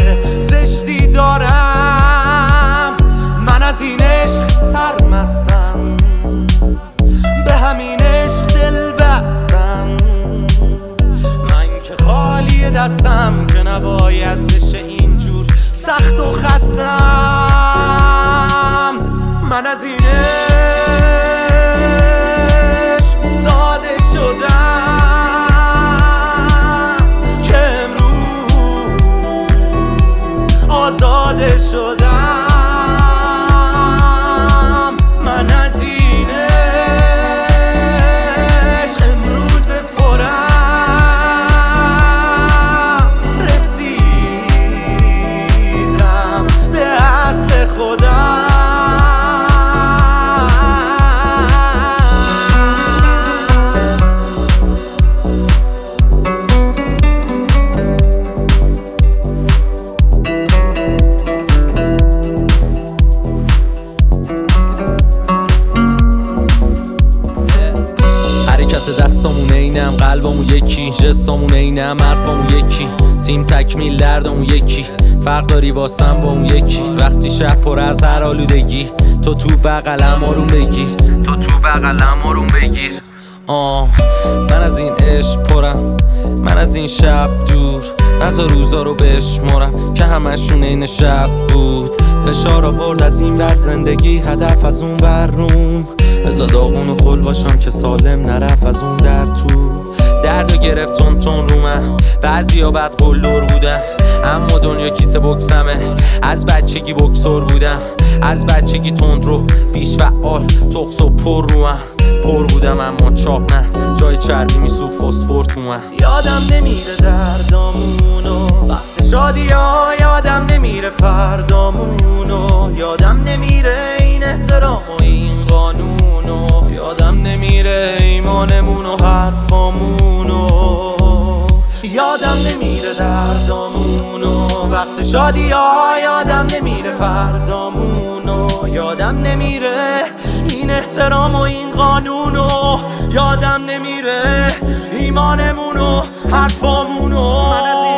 زشتی دارم. من از این عشق سرمستم، به همین عشق دل بستم. من که خالی دستم که نباید بشه اینجور سخت و خستم. من از این عشق زاده شدم که امروز آزاده شدم. من از این عشق امروز پرم رسیدم به اصل خودم. دستامون اینم، قلبمون یکی، جستامون اینم، حرفامون یکی، تیم تکمیل دردمون یکی. فرق داری واسم با اون یکی. وقتی شب پر از هر آلودگی، تو بغلم آروم بگیر، من از این عشق پرم، من از این شب دور. نذار روزا رو بشمارم که همشون این شب بود. فشار آورد از این ور زندگی، هدف از اون ور روم. بذار داغون و خل باشم که سالم نرفت از اون در تو. دردو گرفت تون رو من، بعضیا بد قلدر بودن، اما دنیا کیسه بکسمه. از بچگی بکسور بودم، از بچگی تند رو بیش فعال، تخص و پر رو من. پر بودم اما چاق نه، جای چربی میسو فسفر تو من. یادم نمیره دردامونو وقت شادی ها، یادم نمیره فردامونو، یادم نمیره این احترام و این قانونو، یادم نمیره ایمانمون و حرفامونو. یادم نمیره دردامونو وقت شادی ها، یادم نمیره فردامونو، یادم نمیره این احترام و این قانونو، یادم نمیره ایمانمون و حرفامونو.